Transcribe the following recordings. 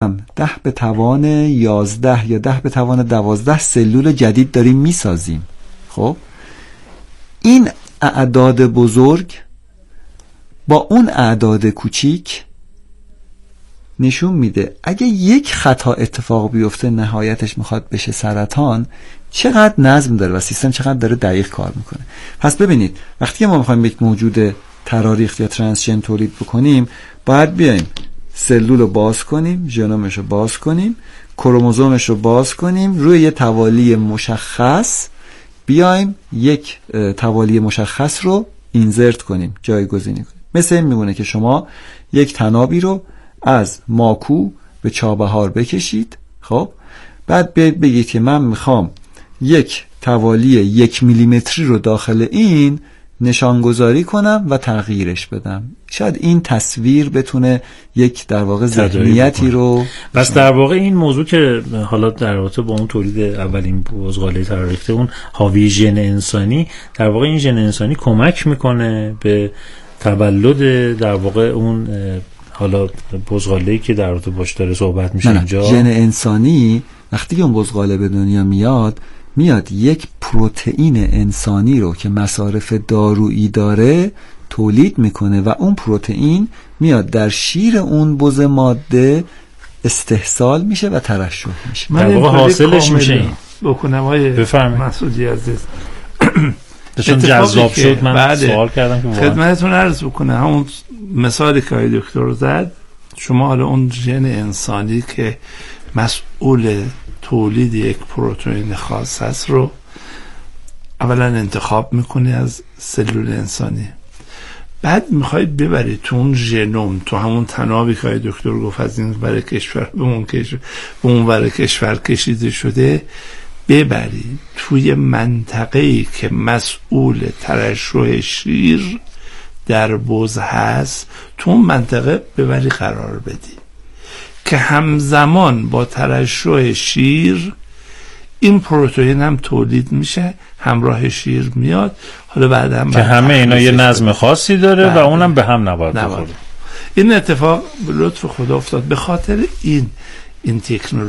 10 به توان 11 یا 10 به توان 12 سلول جدید داریم میسازیم. خب این اعداد بزرگ با اون اعداد کوچیک نشون میده اگه یک خطا اتفاق بیفته نهایتش میخواد بشه سرطان، چقدر نظم داره و سیستم چقدر داره دقیق کار میکنه. پس ببینید وقتی ما میخوایم یک موجود تراریخ یا ترانسژن تولید بکنیم، باید بیایم سلول رو باز کنیم، ژنومش رو باز کنیم، کروموزومش رو باز کنیم، روی یه توالی مشخص بیایم یک توالی مشخص رو اینزرت کنیم، جایگزینی کنیم. مثل این میمونه که شما یک تنابی رو از ماکو به چابهار بکشید. خب بعد بگید که من میخوام یک توالی 1 میلیمتری رو داخل این نشانگذاری کنم و تغییرش بدم. شاید این تصویر بتونه یک در واقع ذهنیتی رو بس در واقع این موضوع که حالا در رابطه با اون تولید اولین بزغاله تراریخته اون حاوی ژن انسانی، در واقع این ژن انسانی کمک میکنه به تولد در واقع اون حالا بزغاله‌ای که در رابطه باش داره صحبت میشه اینجا. ژن انسانی وقتی اون بزغاله به دنیا میاد یک پروتئین انسانی رو که مصارف دارویی داره تولید میکنه و اون پروتئین میاد در شیر اون بز ماده استحصال میشه و ترشح میشه. در واقع حاصلش میشه این. بکنم های مسعودی عزیز چون جذاب شد من سوال کردم که خدمتتون عرض بکنم. همون مثالی که آقای دکتر زد، شما حالا اون ژن انسانی که مسئول تولید یک پروتئین خاص هست رو اولا انتخاب میکنی از سلول انسانی، بعد میخواید ببرید تو اون ژنوم، تو همون تنابی که آقای دکتر گفت از این برای کشور به اون برای کشور کشیده شده، ببرید توی منطقه‌ای که مسئول ترشح شیر در بز هست، تو اون منطقه ببری قرار بدی که همزمان با ترشح شیر این پروتئین هم تولید میشه، همراه شیر میاد. حالا بعد هم که همه اینا یه نظم خاصی داره و اونم به هم نباید بخوره. این اتفاق به لطف خدا افتاد. به خاطر این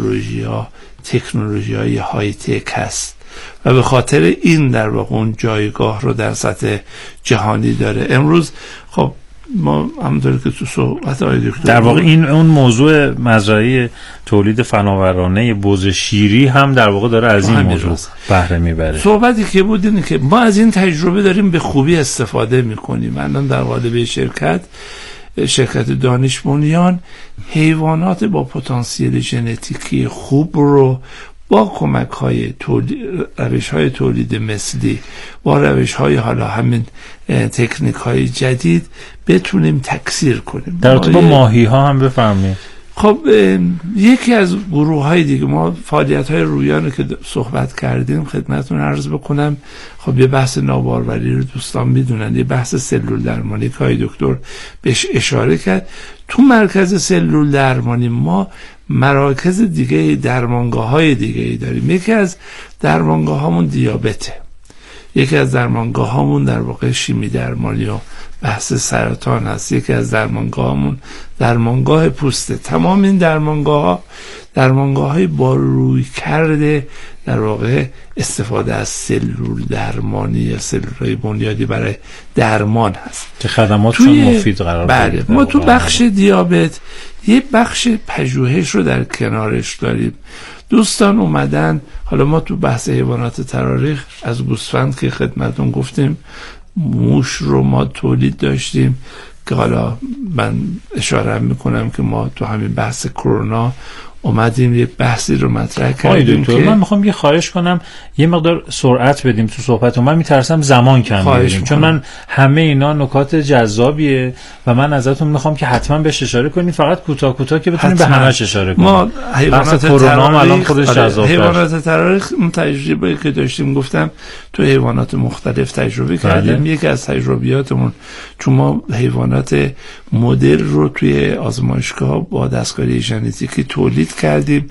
تکنولوژی های های تک هست و به خاطر این در واقع اون جایگاه رو در سطح جهانی داره. امروز خب ما همونطوری که تو صحبت آقای دکتر در واقع این اون موضوع مزرعه تولید فناورانه بز شیری هم در واقع داره از این موضوع بهره میبره. صحبتی که بود اینه که ما از این تجربه داریم به خوبی استفاده میکنیم. الان در قالب شرکت دانش بنیان حیوانات با پتانسیل ژنتیکی خوب رو با کمک های روش های تولید مثلی، با روش های حالا همین تکنیک های جدید بتونیم تکثیر کنیم. در رابطه با ماهی ها هم بفرمایید. خب یکی از گروه های دیگه، ما فعالیت های رویان رو که صحبت کردیم خدمتتون عرض بکنم. خب یه بحث ناباروری رو دوستان میدونن، یه بحث سلول درمانی که های دکتر بهش اشاره کرد. تو مرکز سلول درمانی ما مراکز دیگه، درمانگاه های دیگه داریم. یکی از درمانگاه هامون دیابته، یکی از درمانگاه هامون در واقع شیمی درمانی و بحث سرطان هست، یکی از درمانگاهمون درمانگاه پوسته. تمام این درمانگاه های با روی کرده در واقع استفاده از سلول درمانی یا سلول های بنیادی برای درمان هست که خدماتشون مفید قرار بله. ما تو بخش دیابت یه بخش پژوهش رو در کنارش داریم. دوستان اومدن، حالا ما تو بحث حیوانات تراریخ از گوسفند که خدمتون گفتیم، موش رو ما تولید داشتیم که حالا من اشاره میکنم که ما تو همین بحث کرونا اومدیم یه بحثی رو مطرح کردیم که من میخوام یه خواهش کنم یه مقدار سرعت بدیم تو صحبت. من میترسم زمان کم بگیریم، چون من همه اینا نکات جذابیه و من ازتون میخوام که حتما بهش اشاره کنید، فقط کوتاه که بتونیم به همش اشاره کنیم. ما حیوانات کرونا الان خودش جذاب حیوانات تراریخ تجربه که داشتیم گفتم تو حیوانات مختلف تجربه کردیم. یکی از تجربیاتمون چون ما حیوانات مدل رو توی آزمایشگاه با دستکاری ژنتیکی تولید کردیم.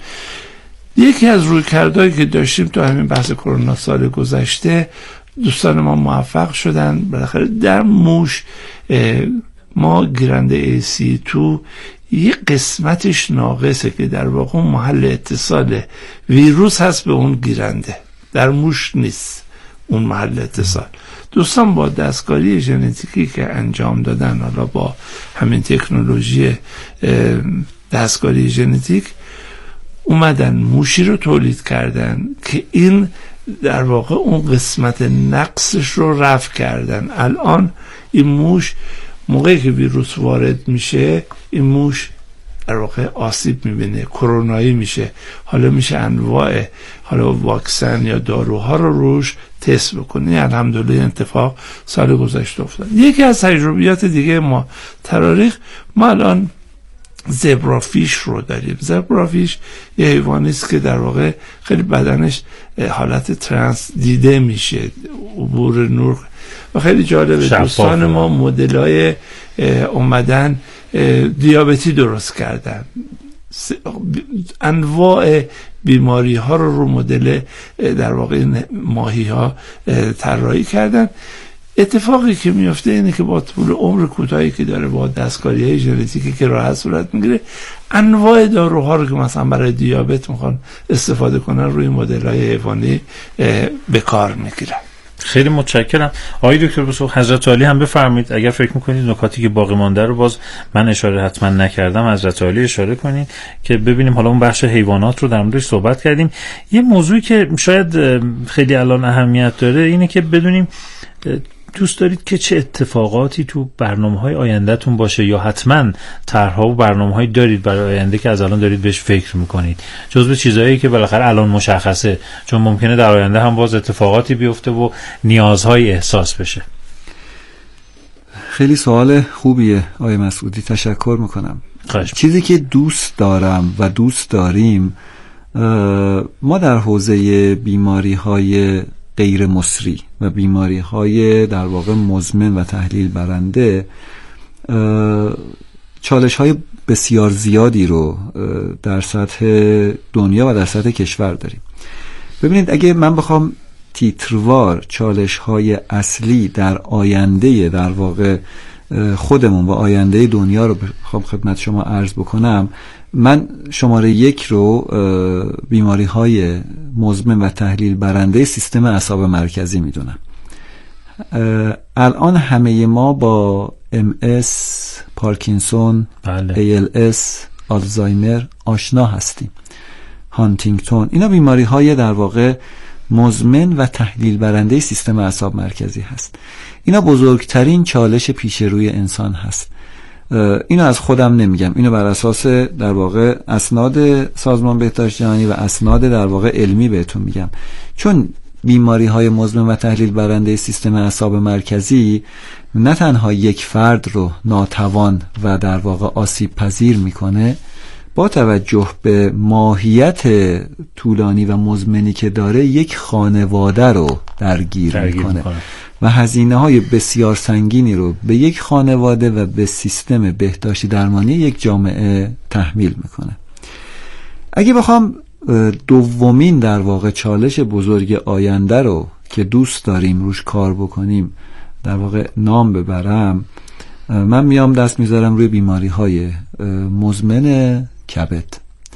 یکی از رویکردهایی که داشتیم تو همین بحث کرونا سال گذشته، دوستان ما موفق شدن بالاخره در موش ما گیرنده AC2 یه قسمتش ناقصه که در واقع محل اتصال ویروس هست به اون گیرنده، در موش نیست اون محل اتصال. دوستان با دستکاری ژنتیکی که انجام دادن، حالا با همین تکنولوژی دستکاری ژنتیک، اومدن موشی رو تولید کردن که این در واقع اون قسمت نقصش رو رفع کردن. الان این موش موقعی که ویروس وارد میشه، این موش در واقع آسیب میبینه، کرونایی میشه. حالا میشه انواع حالا واکسن یا داروها رو روش تست بکنی. الحمدلله اتفاق سال گذشته افتاد. یکی از تجربیات دیگه ما تراریخ، ما الان زبرافیش رو داریم. زبرافیش یه حیوانی است که در واقع خیلی بدنش حالت ترانس دیده میشه، عبور نور، و خیلی جالبه. دوستان ما مدل‌های اومدن دیابتی درست کردن، انواع بیماری ها رو مدل در واقع ماهی ها طراحی کردن. اتفاقی که میفته اینه که با طول عمر کوتاهی که داره، با دستکاری های ژنتیکی که راحت صورت میگیره، انواع داروها رو که مثلا برای دیابت میخوان استفاده کنن روی مدل های حیوانی به کار میگیرن. خیلی متشکرم. آقای دکتر بسوق، حضرت عالی هم بفرمایید اگر فکر میکنید نکاتی که باقی مانده رو باز من اشاره حتما نکردم، حضرت عالی اشاره کنید که ببینیم. حالا اون بخش حیوانات رو در موردش صحبت کردیم. یه موضوعی که شاید خیلی الان اهمیت داره اینه که بدونیم دوست دارید که چه اتفاقاتی تو برنامه‌های آینده‌تون باشه، یا حتما طرح‌ها و برنامه‌هایی دارید برای آینده که از الان دارید بهش فکر می‌کنید، جزو چیزایی که بالاخره الان مشخصه، چون ممکنه در آینده هم باز اتفاقاتی بیفته و نیازهای احساس بشه. خیلی سوال خوبیه آقای مسعودی، تشکر میکنم. چیزی که دوست دارم و دوست داریم، ما در حوزه بیماری‌های غیر مصری و بیماری‌های در واقع مزمن و تحلیل برنده چالش‌های بسیار زیادی رو در سطح دنیا و در سطح کشور داریم. ببینید، اگه من بخوام تیتروار چالش‌های اصلی در آینده در واقع خودمون و آینده دنیا رو بخوام خدمت شما عرض بکنم، من شماره 1 رو بیماری‌های مزمن و تحلیل برنده سیستم اعصاب مرکزی میدونم. الان همه ما با MS، پارکینسون، ALS، آلزایمر آشنا هستیم، هانتینگتون. اینا بیماری‌های در واقع مزمن و تحلیل برنده سیستم اعصاب مرکزی هست. اینا بزرگترین چالش پیش روی انسان هست. اینو از خودم نمیگم، اینو بر اساس در واقع اسناد سازمان بهداشت جهانی و اسناد در واقع علمی بهتون میگم. چون بیماری‌های مزمن و تحلیل برنده سیستم اعصاب مرکزی نه تنها یک فرد رو ناتوان و در واقع آسیب پذیر میکنه، با توجه به ماهیت طولانی و مزمنی که داره، یک خانواده رو درگیر میکنه و هزینه‌های بسیار سنگینی رو به یک خانواده و به سیستم بهداشتی درمانی یک جامعه تحمیل میکنه. اگه بخوام دومین در واقع چالش بزرگ آینده رو که دوست داریم روش کار بکنیم در واقع نام ببرم، من میام دست میذارم روی بیماری‌های مزمن کبد.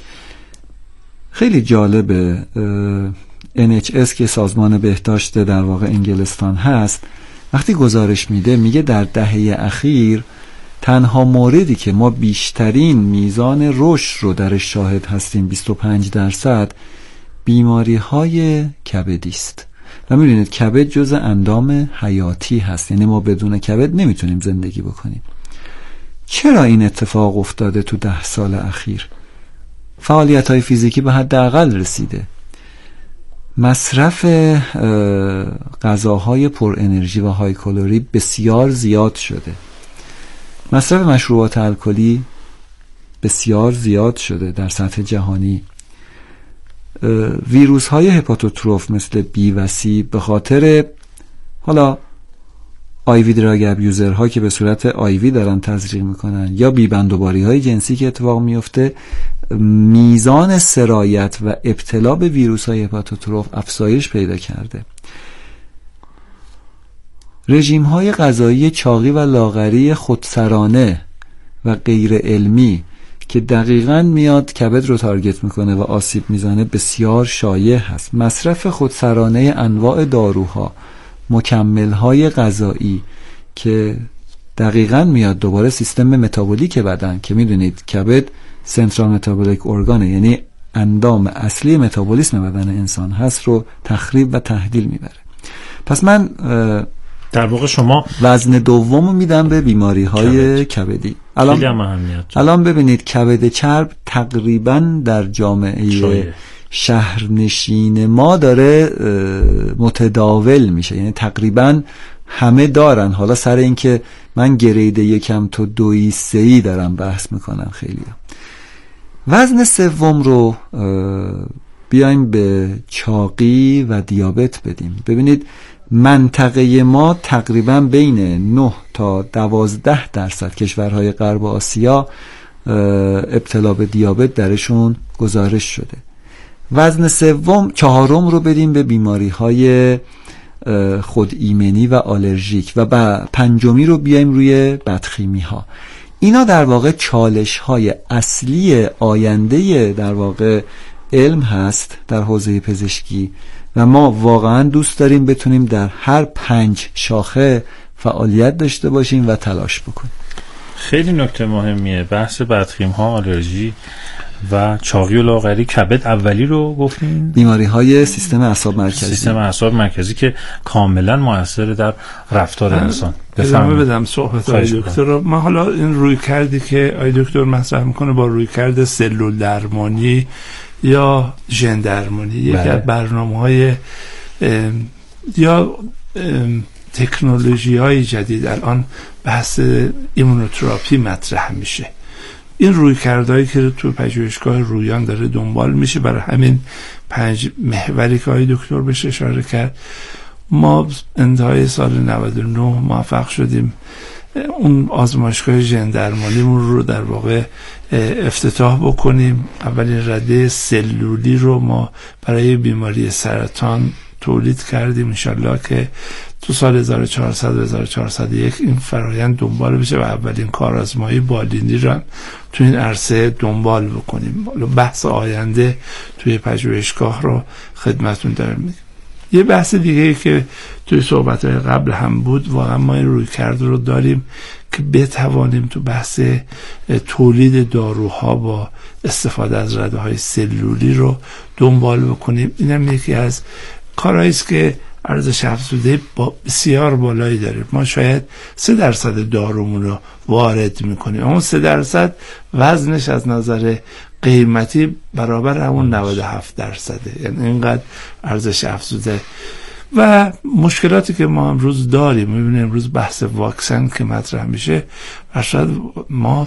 خیلی جالبه، NHS که سازمان بهداشت در واقع انگلستان هست، وقتی گزارش میگه در دهه اخیر تنها موردی که ما بیشترین میزان رشد رو درش شاهد هستیم، 25%، بیماری های کبدی است. و می‌بینید کبد جزء اندام حیاتی هست، یعنی ما بدون کبد نمیتونیم زندگی بکنیم. چرا این اتفاق افتاده؟ تو 10 سال اخیر فعالیت‌های فیزیکی به حداقل رسیده، مصرف غذاهای پر انرژی و های کالری بسیار زیاد شده، مصرف مشروبات الکلی بسیار زیاد شده در سطح جهانی، ویروس های هپاتوتروف مثل بی و سی به خاطر حالا آیوی دراگ ابیوزر ها که به صورت آیوی دارن تزریق میکنن یا بی بندوباری های جنسی که اتفاق میفته، میزان سرایت و ابتلا به ویروس های هپاتوتروف افزایش پیدا کرده. رژیم های غذایی چاقی و لاغری خودسرانه و غیر علمی که دقیقاً میاد کبد رو تارگت میکنه و آسیب میزنه بسیار شایع هست. مصرف خودسرانه انواع داروها، مکمل‌های غذایی که دقیقاً میاد دوباره سیستم متابولیک بدن که میدونید کبد سنترال متابولیک ارگانه، یعنی اندام اصلی متابولیسم بدن انسان هست، رو تخریب و تهدیل میبره. پس من در واقع شما وزن دومو میدم به بیماری‌های کبدی. الان ببینید کبد چرب تقریباً در جامعه شهرنشین ما داره متداول میشه، یعنی تقریباً همه دارن. حالا سر این که من گرید 1 تا 2 3 دارم بحث میکنم خیلی. وزن سوم رو بیایم به چاقی و دیابت بدیم. ببینید منطقه ما تقریبا بین 9 تا 12% کشورهای غرب آسیا ابتلا به دیابت درشون گزارش شده. وزن چهارم رو بدیم به بیماری‌های خود ایمنی و آلرژیک و پنجمی رو بیایم روی بدخیمی ها. اینا در واقع چالش های اصلی آینده در واقع علم هست در حوزه پزشکی و ما واقعا دوست داریم بتونیم در هر 5 شاخه فعالیت داشته باشیم و تلاش بکنیم. خیلی نکته مهمیه بحث بدخیم ها، آلرژی و چاقی و لاغری. کبد اولی رو گفتیم، بیماری های سیستم اعصاب مرکزی که کاملا مؤثر در رفتار انسان. ادامه بدم صحبت های دکتر رو. من حالا این روی کردی که آی دکتر مطرح میکنه با روی کرد سلول درمانی یا ژن درمانی، یکی از برنامه‌های یا تکنولوژی‌های جدید الان بحث ایمونوتراپی مطرح میشه. این رویکردهایی که تو پژوهشگاه رویان داره دنبال میشه برای همین 5 محوری که آقای دکتر بهش اشاره کرد. ما انتهای سال 99 موفق شدیم اون آزمایشگاه ژن درمانیمون رو در واقع افتتاح بکنیم. اولین رده سلولی رو ما برای بیماری سرطان تولید کردیم، انشالله که تو سال 1400 و 1401 این فرایند دنبال بشه و اولین کارآزمایی بالینی رو تو این عرصه دنبال بکنیم. بحث آینده توی پژوهشگاه رو خدمتون دارم میگم. یه بحث دیگه ای که توی صحبت‌های قبل هم بود، واقعا ما این رویکرد رو داریم که بتوانیم تو بحث تولید داروها با استفاده از رده‌های سلولی رو دنبال بکنیم. اینم یکی از کارهایی است که ارزش افزوده بسیار بالایی داریم. ما شاید 3% دارومون رو وارد میکنیم، اما 3% وزنش از نظر قیمتی برابر همون 97%، یعنی اینقدر ارزش افزوده. و مشکلاتی که ما امروز داریم، میبینیم امروز بحث واکسن که مطرح میشه، شاید ما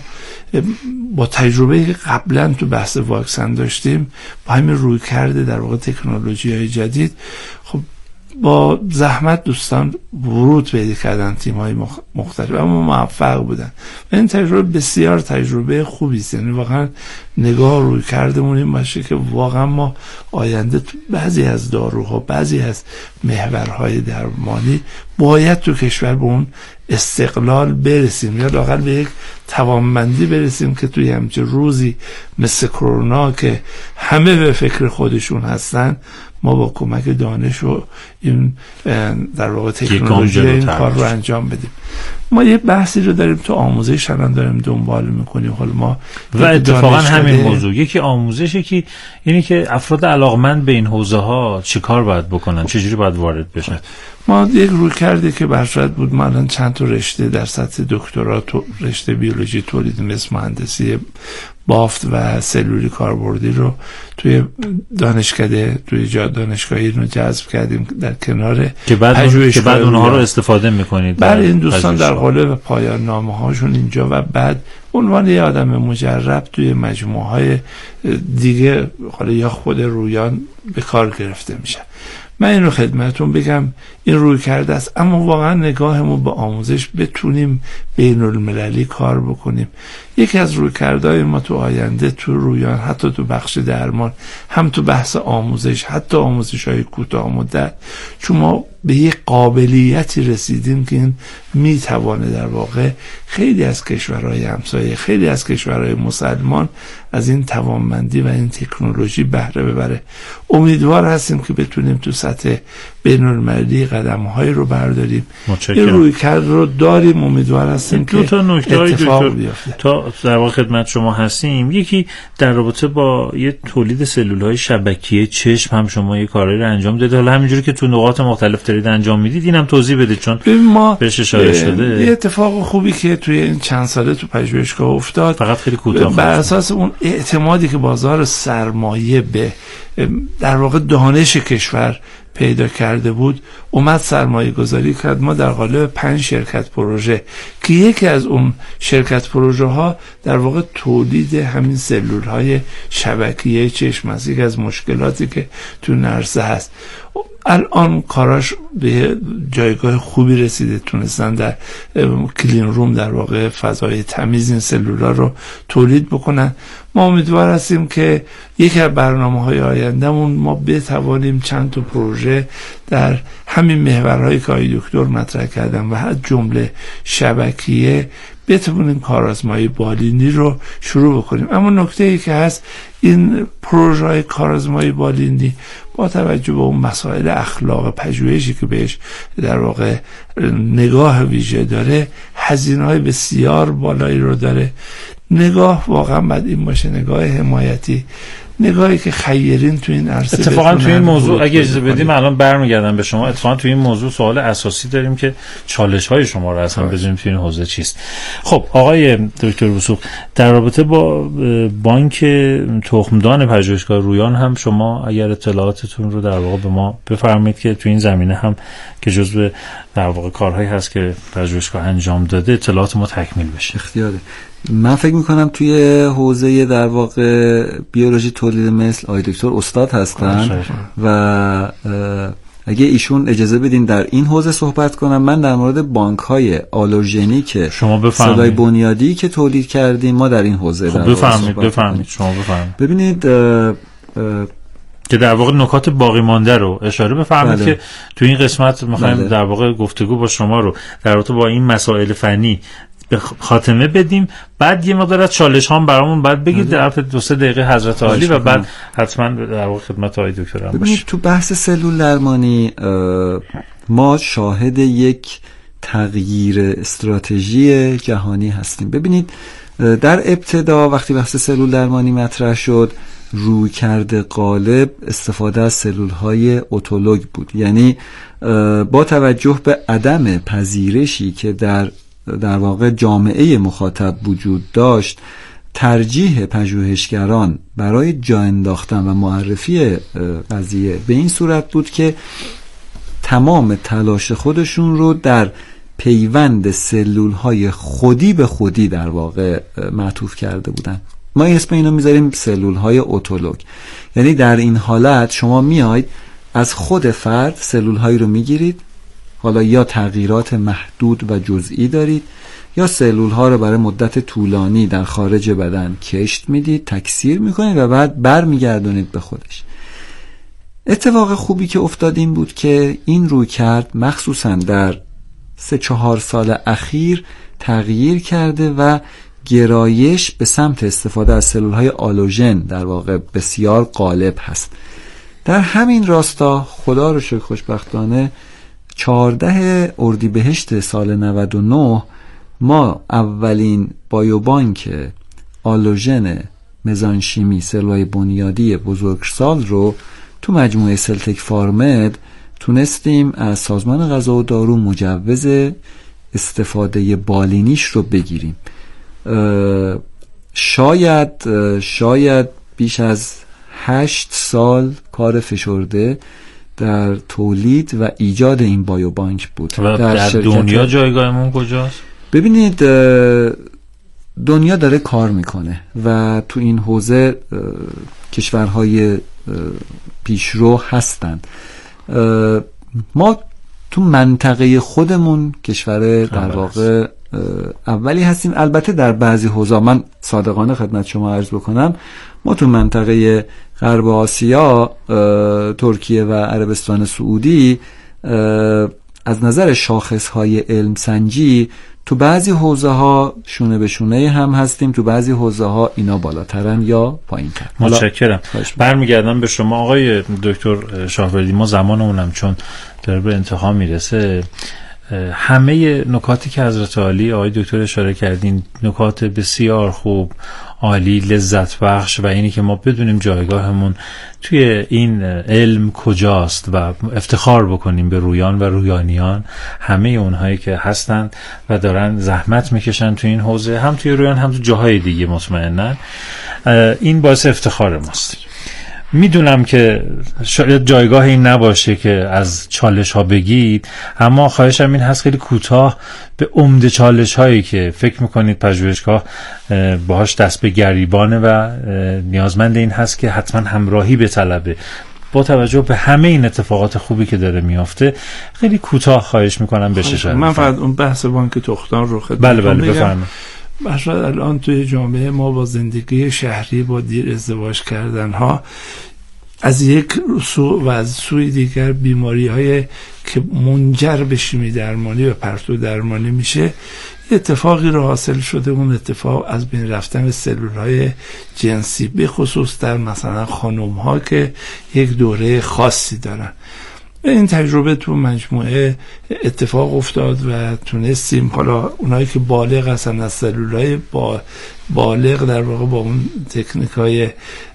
با تجربه که قبلا تو بحث واکسن داشتیم با همین روی کرده در واقع تکنولوژی های جدید، خب با زحمت دوستان ورود پیدا کردن تیم‌های مختلف اما موفق بودن و این تجربه بسیار تجربه خوبی است. یعنی واقعا نگاه روی کردمون این باشه که واقعا ما آینده تو بعضی از داروها، بعضی از محورهای درمانی باید تو کشور به اون استقلال برسیم یا لااقل به یک توانمندی برسیم که توی همچه روزی مثل کرونا که همه به فکر خودشون هستن، ما با کمک دانش و این در واقع تکنولوژی این کار رو انجام بدیم. ما یه بحثی رو داریم تو آموزش الان داریم دنبال میکنیم. حالا ما و اتفاقا همین موضوع یکی آموزش، یکی اینی که افراد علاقمند به این حوزه ها چه کار باید بکنن، چجوری باید وارد بشن. ما یک روی کردی که برشاد بود، ما الان چند تا رشته در سطح دکترا، رشته بیولوژی تولید مثل مهندسی بافت و سلولی کاربردی رو توی دانشکده توی دانشگاهی رو جذب کردیم در کنار که بعد اونها رو استفاده میکنید. برای این دوستان در قالب پایان نامه هاشون اینجا و بعد عنوان یه آدم مجرب توی مجموعه های دیگه حالا یا خود رویان به کار گرفته میشه. من این رو خدمتون بگم، این روی کرده است، اما واقعا نگاهمون به آموزش بتونیم بین المللی کار بکنیم. یکی از رویکردهای ما تو آینده تو رویان، حتی تو بخش درمان، هم تو بحث آموزش، حتی آموزش‌های کوتاه مدت، چون ما به یک قابلیتی رسیدیم که این میتوانه در واقع خیلی از کشورهای همسایه، خیلی از کشورهای مسلمان از این توانمندی و این تکنولوژی بهره ببره. امیدوار هستیم که بتونیم تو سطح بین‌المللی قدم‌هایی رو برداریم. این رویکرد رو داریم، امیدوار هستیم که اتفاق بیفته. تا در واقع خدمت شما هستیم، یکی در رابطه با یه تولید سلول‌های شبکیه چشم هم شما یه کاری رو انجام دادید. حالا همینجوری که تو نقاط مختلف دارید انجام میدید، اینم توضیح بدید چون ما بهش اشاره شده. یه اتفاق خوبی که توی این چند ساله تو پژوهشگاه افتاد، فقط خیلی کوتاه، بر اساس اون اعتمادی که بازار سرمایه به در واقع دانش کشور پیدا کرده بود، اومد سرمایه گذاری کرد. ما در قالب 5 شرکت پروژه که یکی از اون شرکت پروژه ها در واقع تولید همین سلول های شبکیه چشم است، یکی از مشکلاتی که تو نرسه هست. الان کاراش به جایگاه خوبی رسیده، تونستن در کلین روم در واقع فضای تمیز این سلولا رو تولید بکنن. ما امیدوار هستیم که یکی از برنامه‌های آیندهمون ما بتوانیم چند تا پروژه در همین محورهایی که آقای دکتر مطرح کردن و از جمله شبکیه بتونیم کارآزمایی بالینی رو شروع بکنیم. اما نکته‌ای که هست، این پروژه‌های کارآزمایی بالینی با توجه به اون مسائل اخلاق پژوهشی که بهش در واقع نگاه ویژه داره، هزینه‌های بسیار بالایی رو داره. نگاه واقعا باید این باشه، نگاه حمایتی، نگاهی که خیرین تو این عرصه. اتفاقا تو این موضوع اگه اجازه بدیم الان برمیگردم به شما. اتفاقا تو این موضوع سوال اساسی داریم که چالش‌های شما رو اصلا بدونیم تو این حوزه چیست. خب آقای دکتر وثوق، در رابطه با بانک تخمدان پژوهشگاه رویان هم شما اگر اطلاعاتتون رو در واقع به ما بفرمایید که تو این زمینه هم که جزو در واقع کارهایی هست که پژوهشگاه انجام داده، اطلاعات ما تکمیل بشه. اختیاره. من فکر میکنم توی حوزه در واقع بیولوژی تولید مثل آقای دکتر استاد هستن و اگه ایشون اجازه بدین در این حوزه صحبت کنم، من در مورد بانک‌های آلوژنیک سلولای بنیادی که تولید کردیم ما در این حوزه بفرمایید. شما بفرمایید. ببینید که در واقع نکات باقی مانده رو اشاره بفرمایید. بله. که تو این قسمت می‌خوایم در واقع گفتگو با شما رو در رابطه با این مسائل فنی به خاتمه بدیم. بعد یه مقدار از چالش هم برامون بعد بگید در 2-3 دقیقه حضرت عالی و بعد حتما در واقع خدمت آقای دکتر هم باشیم. تو بحث سلول درمانی ما شاهد یک تغییر استراتژی جهانی هستیم. ببینید در ابتدا وقتی بحث سلول درمانی مطرح شد، رویکرد غالب استفاده از سلول‌های اتولوگ بود. یعنی با توجه به عدم پذیرشی که در واقع جامعه مخاطب وجود داشت، ترجیح پژوهشگران برای جا انداختن و معرفی قضیه به این صورت بود که تمام تلاش خودشون رو در پیوند سلول‌های خودی به خودی در واقع معطوف کرده بودن. ما اسم اینو میذاریم سلول‌های اتولوگ. یعنی در این حالت شما میاید از خود فرد سلول‌هایی رو میگیرید، حالا یا تغییرات محدود و جزئی دارید یا سلول‌ها رو برای مدت طولانی در خارج بدن کشت میدید، تکثیر میکنید و بعد برمیگردونید به خودش. اتفاق خوبی که افتاد این بود که این رویکرد مخصوصا در 3-4 سال اخیر تغییر کرده و گرایش به سمت استفاده از سلول‌های آلوژن در واقع بسیار غالب هست. در همین راستا خدا رو شکر خوشبختانه 14 اردیبهشت سال 99 ما اولین بایوبانک آلوژن مزانشیمی سلولای بنیادی بزرگسال رو تو مجموعه سلتک فارمد تونستیم از سازمان غذا و دارو مجوز استفاده بالینیش رو بگیریم. شاید بیش از 8 سال کار فشرده در تولید و ایجاد این بایوبانک بود. و در دنیا جایگاهمون کجاست؟ ببینید دنیا داره کار میکنه و تو این حوزه کشورهای پیشرو هستند. ما تو منطقه خودمون کشور در واقع اولی هستیم. البته در بعضی حوزه، من صادقانه خدمت شما عرض بکنم، ما تو منطقه غرب آسیا، ترکیه و عربستان سعودی، از نظر شاخصهای علم سنجی تو بعضی حوزه ها شونه به شونه هم هستیم، تو بعضی حوزه ها اینا بالاترن یا پایین‌تر. متشکرم. برمیگردم به شما آقای دکتر شاهوردی. ما زمانمونم چون داره به انتها میرسه، همه نکاتی که حضرت عالی آقای دکتر اشاره کردین نکات بسیار خوب، عالی، لذت بخش و اینی که ما بدونیم جایگاهمون توی این علم کجاست و افتخار بکنیم به رویان و رویانیان، همه اونهایی که هستند و دارن زحمت میکشن توی این حوزه، هم توی رویان هم توی جاهای دیگه، مطمئناً این باعث افتخار ماست. میدونم که شاید جایگاه این نباشه که از چالش ها بگید، اما خواهشم این هست خیلی کوتاه به عمده چالش هایی که فکر میکنید پژوهشگاه باهاش دست به گریبانه و نیازمند این هست که حتما همراهی بطلبه، با توجه به همه این اتفاقات خوبی که داره میافته، خیلی کوتاه خواهش میکنم بشه. من فقط اون بحث بانک تخمدان رو خدمتتون بله بفرمایید. بخشد الان توی جامعه ما با زندگی شهری، با دیر ازدواج کردن ها، از یک سو و از سوی دیگر بیماری های که منجر به شیمی درمانی و پرتو درمانی میشه، اتفاقی رو حاصل شده. اون اتفاق از بین رفتن سلول های جنسی، به خصوص در مثلا خانم ها که یک دوره خاصی دارن. این تجربه تو مجموعه اتفاق افتاد و تونستیم، حالا اونایی که بالغ هستن از سلولای بالغ در واقع با اون تکنیکای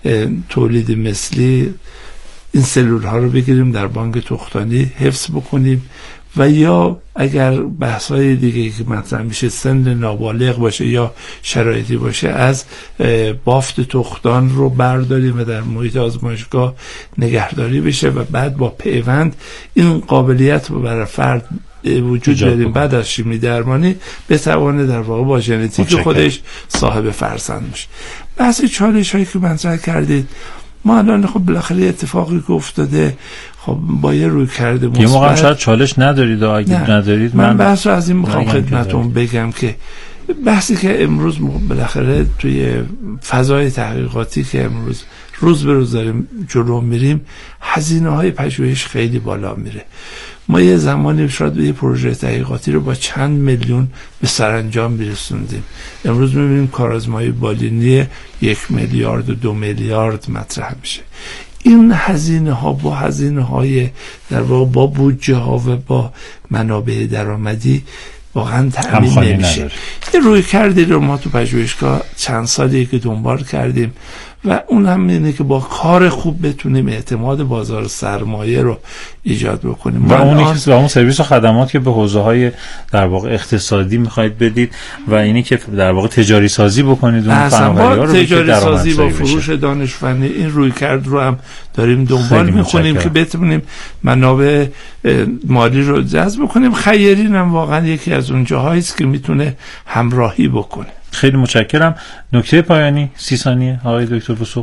تولید مثلی این سلول ها رو بگیریم در بانک تخمدانی حفظ بکنیم، و یا اگر بحث‌های دیگه که مطرح میشه سن نابالغ باشه یا شرایطی باشه، از بافت تخمدان رو برداریم و در محیط آزمایشگاه نگهداری بشه و بعد با پیوند این قابلیت رو برای فرد وجود بدیم بعد از شیمی درمانی بتوانه در واقع با ژنتیک خودش صاحب فرزند بشه. بحث چالش هایی که مطرح کردید، ما الان خب بالاخره اتفاقی که افتاده، خب با یه روی کرده مثبت، یه موقع شاید چالش ندارید، اگه ندارید من بحث رو از این میخوام خدمتتون بگم که بحثی که امروز بالاخره توی فضای تحقیقاتی که امروز روز به روز داریم جلو میریم، هزینه های پژوهش خیلی بالا میره. ما یه زمانی شاید یه پروژه تحقیقاتی رو با چند میلیون به سرانجام میرسوندیم، امروز میبینیم کارآزمایی بالینی 1 میلیارد و 2 میلیارد مطرح میشه. این هزینه ها با هزینه های در واقع با بودجه ها و با منابع درآمدی واقعا تأمین نمیشه. یه روی کردی رو ما تو پژوهشگاه چند سالی که دنبال کردیم و اون هم اینه که با کار خوب بتونیم اعتماد بازار سرمایه رو ایجاد بکنیم و اون سرویس و خدمات که به حوزه‌های در واقع اقتصادی می‌خواید بدید و اینی که در واقع تجاری سازی بکنید اون فناوری‌ها رو تجاری سازی با فروش دانش فنی، این رویکرد رو هم داریم دنبال می‌کنیم که بتونیم منابع مالی رو جذب کنیم. خیرین هم واقعا یکی از اون جاهایی است که میتونه همراهی بکنه. خیلی متشکرم. نکته پایانی 30 ثانیه آقای دکتر وثوق.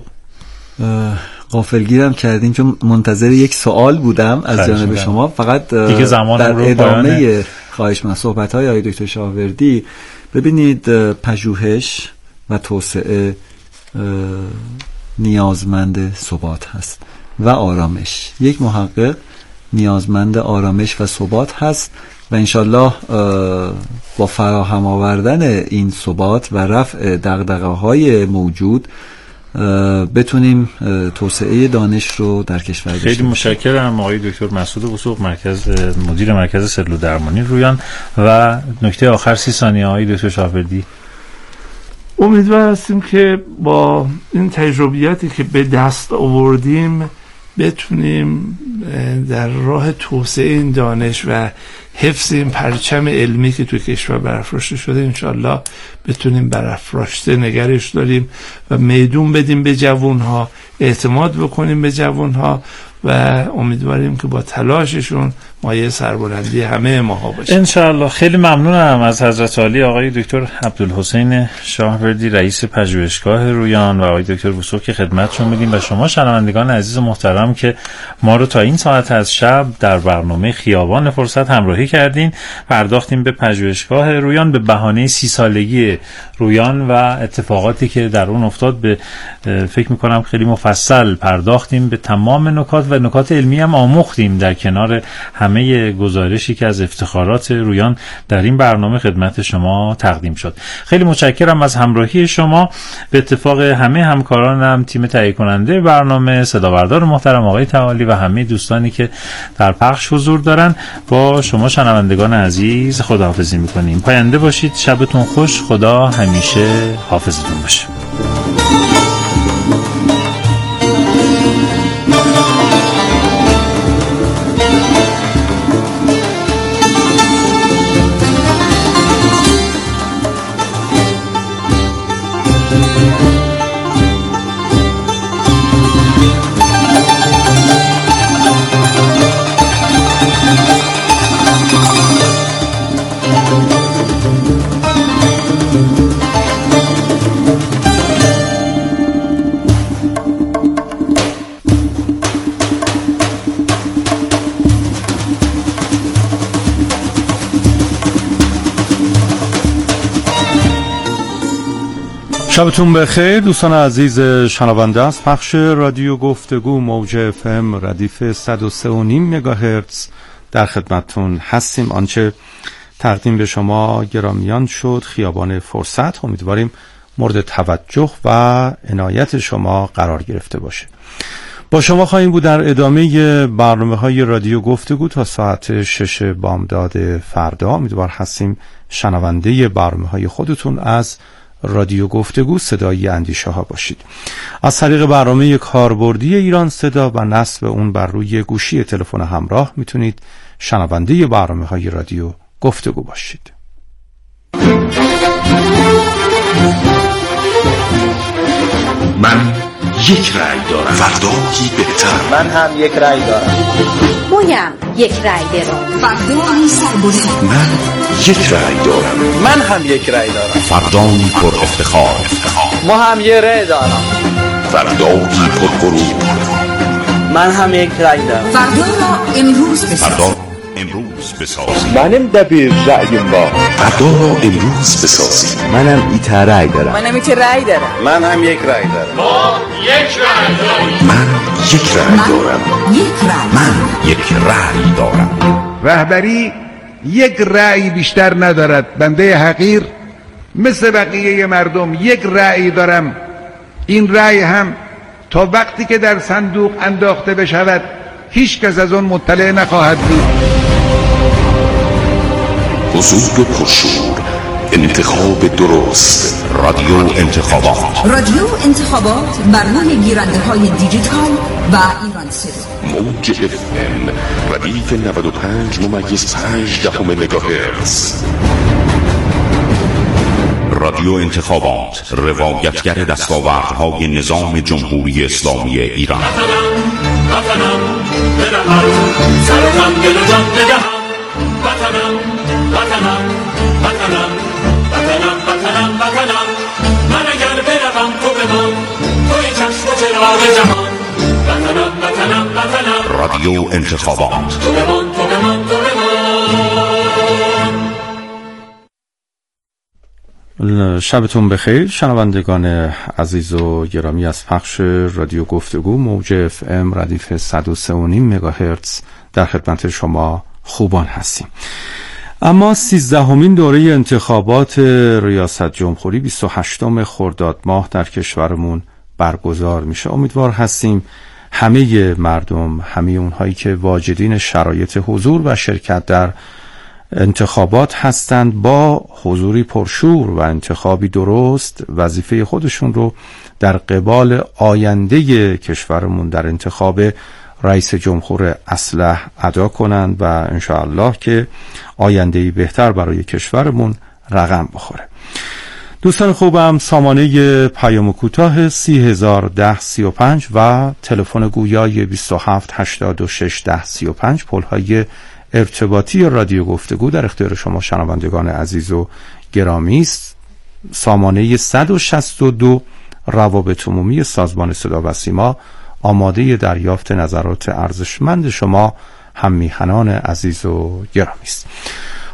غافلگیرم کردین چون منتظر یک سوال بودم از جانب شما. فقط دیگه در ادامه خواهش من صحبت‌های آقای دکتر شاهوردی، ببینید پژوهش و توسعه نیازمند ثبات هست و آرامش. یک محقق نیازمند آرامش و ثبات هست و انشالله با فراهم آوردن این ثبات و رفع دغدغه‌های موجود بتونیم توسعه دانش رو در کشور داشته باشیم. خیلی متشکرم آقای دکتر مسعود وثوق، مدیر مرکز سلول درمانی رویان. و نکته آخر 30 ثانیه آقای دکتر شاهوردی. امیدوار هستیم که با این تجربیاتی که به دست آوردیم بتونیم در راه توسعه این دانش و حفظ این پرچم علمی که توی کشور برافراشته شده انشالله بتونیم برافراشته نگرش داریم و میدون بدیم به جوانها، اعتماد بکنیم به جوانها و امیدواریم که با تلاششون مایه سربلندی همه ماها باشه انشاءالله. خیلی ممنونم از حضرت عالی آقای دکتر عبدالحسین شاهوردی، رئیس پژوهشگاه رویان، و آقای دکتر وثوق که خدمتشون میدیم، و شما شنوندگان عزیز و محترم که ما رو تا این ساعت از شب در برنامه خیابان فرصت همراهی کردین. پرداختیم به پژوهشگاه رویان به بهانه 30 سالگی رویان و اتفاقاتی که در اون افتاد. به فکر میکنم خیلی مفصل پرداختیم به تمام نکات و نکات علمی هم آموختیم در کنار همه گزارشی که از افتخارات رویان در این برنامه خدمت شما تقدیم شد. خیلی متشکرم از همراهی شما. به اتفاق همه همکارانم، تیم تهیه کننده برنامه، صداوردار محترم آقای تعالی و همه دوستانی که در پخش حضور دارن، با شما شنوندگان عزیز خداحافظی میکنیم. پاینده باشید، شبتون خوش، خدا همیشه حافظتون باشه. شبتون بخیر دوستان عزیز شنونده از پخش رادیو گفتگو موج FM ردیف 103.5 مگاهرتز در خدمتتون هستیم. آنچه تقدیم به شما گرامیان شد خیابان فرصت، امیدواریم مورد توجه و عنایت شما قرار گرفته باشه. با شما خواهیم بود در ادامه برنامه‌های رادیو گفتگو تا ساعت 6 بامداد فردا. امیدوار هستیم شنونده برنامه‌های خودتون از رادیو گفتگو صدای اندیشه ها باشید. از طریق برنامه کاربردی ایران صدا و نصب اون بر روی گوشی تلفن همراه میتونید شنونده برنامه‌های رادیو گفتگو باشید. من یک رأی دارم، فردایی بهتر. من هم یک رأی دارم. مویم یک رأی دارم. فردایی سربلند. من یک رأی دارم. من هم یک رأی دارم. فردایی پر افتخار. ما هم یک رأی دارم. فردایی پر غرور. من هم یک رأی دارم. فردا را امروز بسازیم. امروز بسازیم. منم دبیر رأیم با. فردا را امروز بسازیم. منم ایت رأی دارم. منم ایت رأی دارم. من هم یک رأی دارم. ما یک رأی داریم. من یک رأی دارم. من یک رأی دارم. رهبری یک رأی بیشتر ندارد. بنده حقیر مثل بقیه مردم یک رأی دارم. این رأی هم تا وقتی که در صندوق انداخته بشود هیچ کس از اون مطلع نخواهد بود. حضور پرشور، انتخاب درست، رادیو انتخابات. رادیو انتخابات بر روی گیرنده های دیجیتال و ایران صدا. موج FM ردیف 95.5 مگاهرتز. رادیو انتخابات، روایتگر دستاوردهای نظام جمهوری اسلامی ایران. وطنم بدهم، سرم دل و جان بدهم. وطنم من اگر بروم تو بمان، توی چشم و چراغ جهان. وطنم رادیو انتخابات. تو بمان. شبتون بخیر شنوندگان عزیز و گرامی از پخش رادیو گفتگو موج FM ردیف 103.5 مگاهرتز در خدمت شما خوبان هستیم. اما 13مین دوره انتخابات ریاست جمهوری 28 خرداد ماه در کشورمون برگزار میشه. امیدوار هستیم همه مردم، همه اونهایی که واجدین شرایط حضور و شرکت در انتخابات هستند، با حضوری پرشور و انتخابی درست وظیفه خودشون رو در قبال آینده کشورمون در انتخاب رئیس جمهور اصلح ادا کنند و انشاءالله که آینده‌ای بهتر برای کشورمون رقم بخوره. دوستان خوبم، سامانه پیام کوتاه 301035 و تلفن گویای 27861035 پل‌های ارتباطی رادیو گفتگو در اختیار شما شنوندگان عزیز و گرامی است. سامانه 162 روابط عمومی سازمان صدا و سیما آماده دریافت نظرات ارزشمند شما هم میهنان عزیز و گرامی است.